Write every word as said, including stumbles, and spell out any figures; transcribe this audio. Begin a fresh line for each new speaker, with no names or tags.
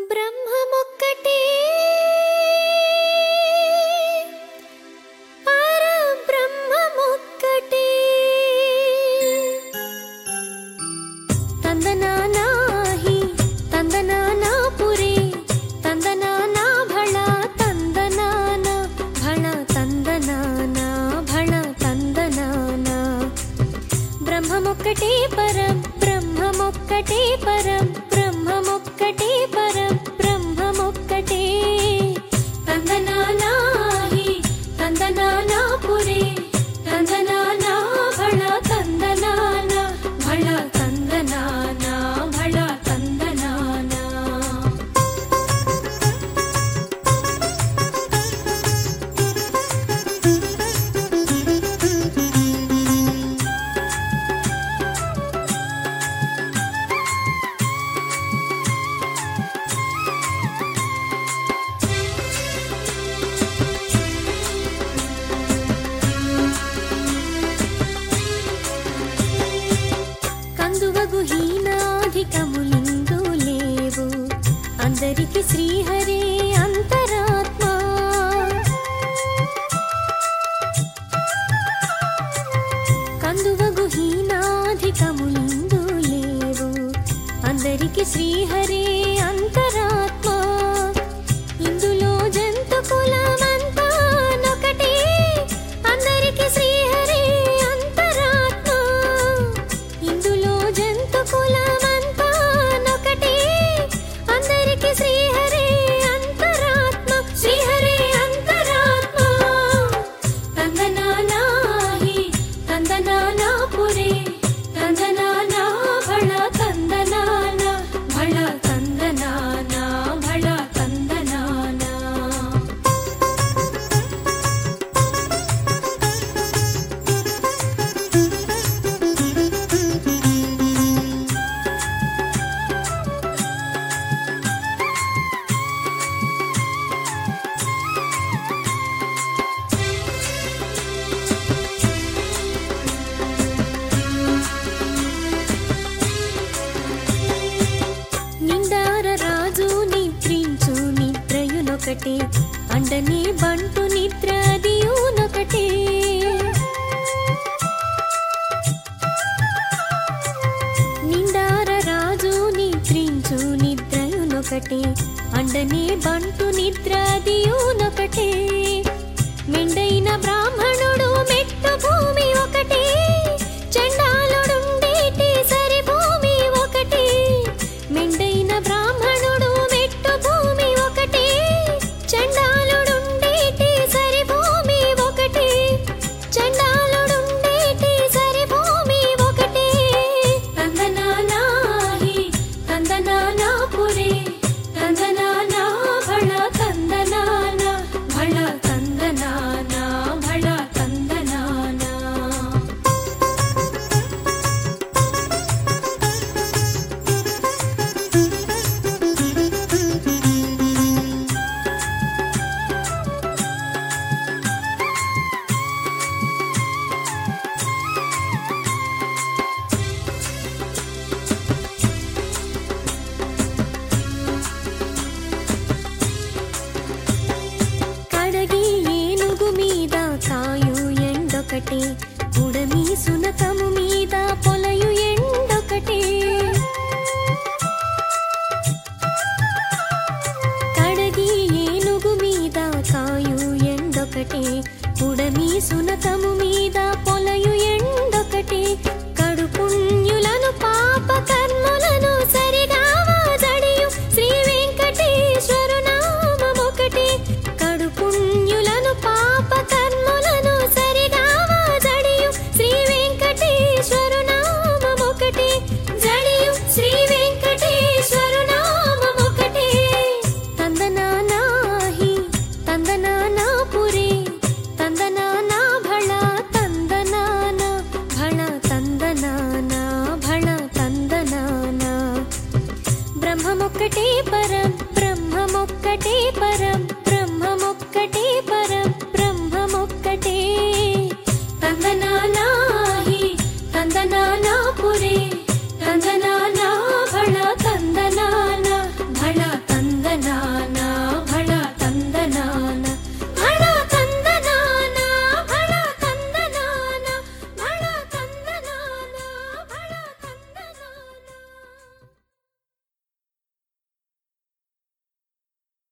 బ్రహ్మమొక్కటే పరబ్రహ్మమొక్కటే తందనానాహి తందనానా పురే తందనానా భళ తందనానా భళ తందనానా భళ తందనానా బ్రహ్మమొక్కటే పరం బ్రహ్మమొక్కటే పరం బ్రహ్మమొక్కటే పరం బ్రహ్మమొక్కటే తందనానాహి తందనానా పురే తందనానా భళ తందనానా భళ తందనానా భళ తందనానా హీనాధికములిందు లేవు అందరికి శ్రీహరే అంతరాత్మ కందువగు హీనాధికములిందు లేవు అందరికి శ్రీహరే అంతరాత్మ ఇందులో జంతు కులమంతా నొకటే అందరికి శ్రీహరే అంతరాత్మ ఇందులో జంతు కులమంతా నొకటే అందరికి శ్రీహరే అంతరాత్మ శ్రీహరే అంతరాత్మ తందనానాహి తందనానా పురే తందనానా భళ తందనానా భళ తందనానా భళ తందనానా నిండార రాజు నిద్రించు నిద్రయునొకటే అండనే బంటు నిద్ర అదియునొకటే నిండార రాజు నిద్రించు నిద్రయునొకటే అండనే బంటు నిద్ర అదియునొకటే మెండైన బ్రాహ్మణుడు మెట్టు భూమి ఒకటే చండాలుడుండేటి సరి భూమి ఒకటే మెండైన బ్రాహ్మణుడు మెట్టు భూమి ఒకటే చండాలుడుండేటి సరి భూమి ఒకటే చండాలుడుండేటి సరి భూమి ఒకటే తందనానాహి తందనానా పురే తందనానా భళ తందనానా భళ తందనానా భళ తందనానా కడగి ఏనుగు మీద కాయు ఎండొకటే ఉడమి సునకము మీద పొలయు ఎండొకటే కడగి ఏనుగు మీద కాయు ఎండొకటే ఉడమి సునకము మీద పొలయు ఎండొకటే కడు పుణ్యులను పాప కర్ములను సరిగావా జడియు శ్రీ వెంకటేశ్వరు నామమొకటే కడు పుణ్యులను పాప కర్ములను సరిగావా జడియు శ్రీ వెంకటేశ్వరు నామమొకటే జడియు శ్రీ వెంకటేశ్వరు నామమొకటే తందనానాహి తందనానా పురే తందనానా భళ తందనానా భళ తందనానా భళ తందనానా బ్రహ్మమొక్కటే పర